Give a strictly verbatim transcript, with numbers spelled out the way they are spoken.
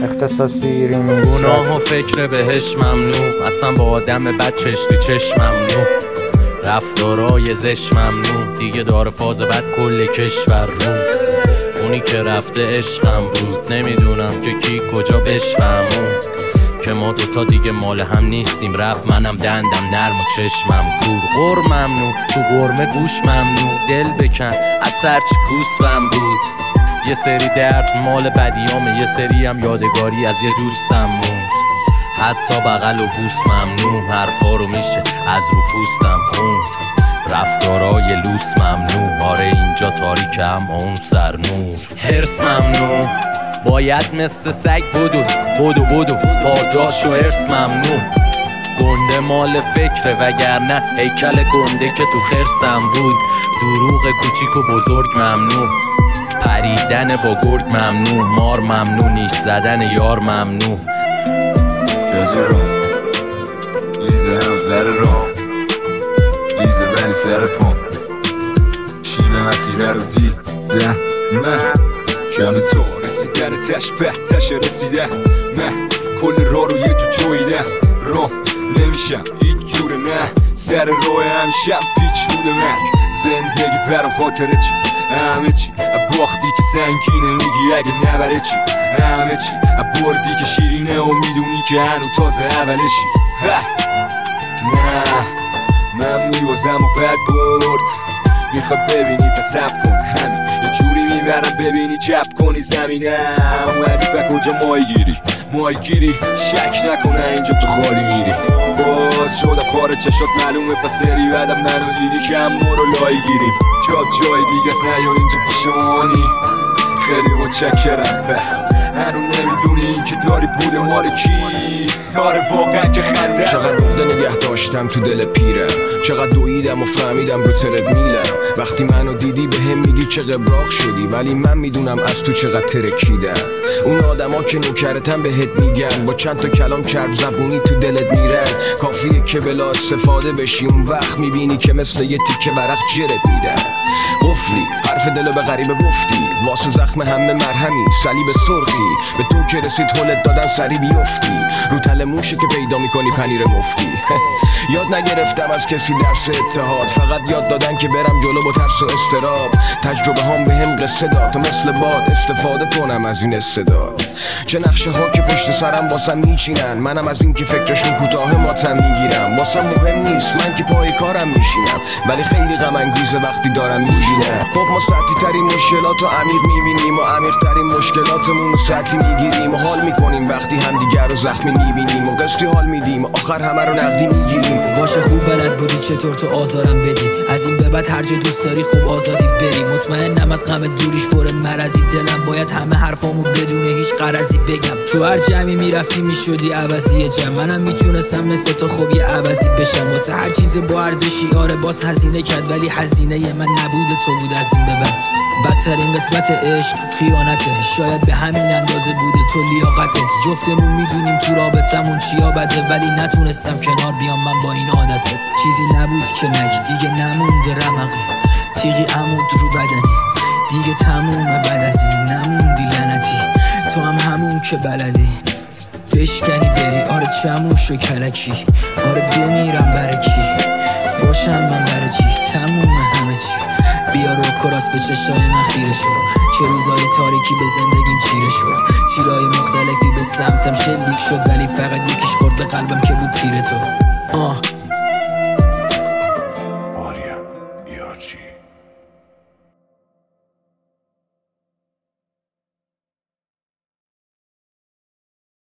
اختصاصی ریمی گناه و فکر بهش ممنوع، اصلا با آدم بد چشتی چشم ممنوع، رفتارای زش ممنوع، دیگه داره فاز بد کل کشور رو. اونی که رفته عشقم بود، نمیدونم که کی کجا بشفهمون که ما دوتا دیگه مال هم نیستیم. رفت منم دندم نرم و چشمم کور. غر ممنوع، تو غرمه گوش ممنوع، دل بکن از سرچی کوسفم بود. یه سری درد مال بدیامه، یه سری هم یادگاری از یه دوستم موند. حتی بغل و بوس ممنوع، حرفا رو میشه از رو پوستم خوند. رفتارای لوس ممنوع، آره اینجا تاریکه اما اون سر نور. حرص ممنوع، باید مثل سگ بدو بدو بدو، پاداش و حرص ممنوع. گنده مال فکره وگرنه هیکل گنده که تو خرسم بود. دروغ کوچیک و بزرگ ممنوع، پریدن با گرگ ممنوع. مار ممنوع، نیش زدن یار ممنوع. گجه رو لیزه هم بر رو لیزه ولی سر پون شیمه مسیره رو دیدم من کم تو رسیدن تش به تش رسیدن من کل را رو یه جا جویدم رو نمیشم هیچ جوره نه سر روی همیشم پیچ بوده من زندگی برام خاطره چی همه چی باختی که سنگینه میگی اگه نبره چی همه چی بردی که شیرینه و میدونی که هنو تازه اولشی نه من میوازم و بد برد میخواد ببینی پسب کن همین یه جوری میبرم ببینی چپ کنی زمینم اومدی به کجا مای گیری مای گیری شک نکنه اینجا تو خالی میری باز شدم کار چشات معلومه پس سری بعدم منو دیدی که هم برو لای گیریم جا جای دیگه است نه یا اینجا پیشمانی خیلی متشکرم هنو نمیدونی این که داری بوده مال کی آره واقعا که خنده است. چقدر نقده نگه داشتم تو دل پیرم، چقدر دویدم و فهمیدم رو ترد میلم. وقتی منو دیدی به هم میگی چه قبراق شدی، ولی من میدونم از تو چقدر ترکیدم. اون آدما که نوکرتن بهت میگن با چند تا کلام چرب زبونی تو دلت میرن. کافیه که بلا استفاده بشی، اون وقت میبینی که مثل یه تیکه ورق جرت میدن. قفلی حرف دلو به غریبه گفتی، واسه زخم همه مرهمی صلیب سرخی. به تو که رسید هلت دادن سری بیفتی، رو تل موشه که پیدا میکنی پنیر مفتی. یاد نگرفتم از کسی درس اتحاد، فقط یاد دادن که برم جلو با ترس و استراب. تجربه هم به هم قصه داد تا مثل باد استفاده کنم از این استعداد. چه نقشه ها که پشت سرم واسم میچینن، منم از این که فکرشون کوتاه ماتم میگیرم. واسم مهم نیست من که پای کارم میشینم، ولی خیلی غم انگیزه وقتی دارم میبینم. خب ما سطحی ترین مشکلات رو عمیق میبینیم و عمیق ترین مشکلاتمون رو سطحی میگیریم و حال میکنیم وقتی همدیگر رو زخمی میبینیم و قسطی حال میدیم و آخر همه رو نقدی میگیریم. باشه خوب بلد بودی چطور تو آزارم بدی، از این به بعد هر جا دوست داری خوب آزادی بری. مطمئنم از غم دوریش پر مرضی، دلم باید همه حرفامو بدون هیچ غرضی بگم. تو هر جمعی میرفتی میشدی عوضی جمع، منم میتونستم مثل تو خوب یه عوضی بشم. واسه هر چیز با ارزشی آره باز هزینه کرد، ولی هزینه من نبوده تو بود از این به بعد. بدترین قسمت عشق خیانته، شاید به همین اندازه بوده تو لیاقتت. جفتمون میدونیم تو رابطمون چیا بده، ولی نتونستم کنار بیام من با این عادته. چیزی نبود که نگی دیگه نمونده رمقی، تیغی عمود رو بدنی دیگه تمومه. بعد از این نموندی لعنتی، تو هم همون که بلدی بشکنی بری. آره چموش و کلکی، آره بمیرم برای کی، باشم من برای چی، تمومه همه چی. بیا رو کراس به چشای من خیره شد، چه روزای تاریکی به زندگیم چیره شد. تیرای مختلفی به سمتم شلیک شد، ولی فقط یکیش خورد به قلبم که بود تیر تو.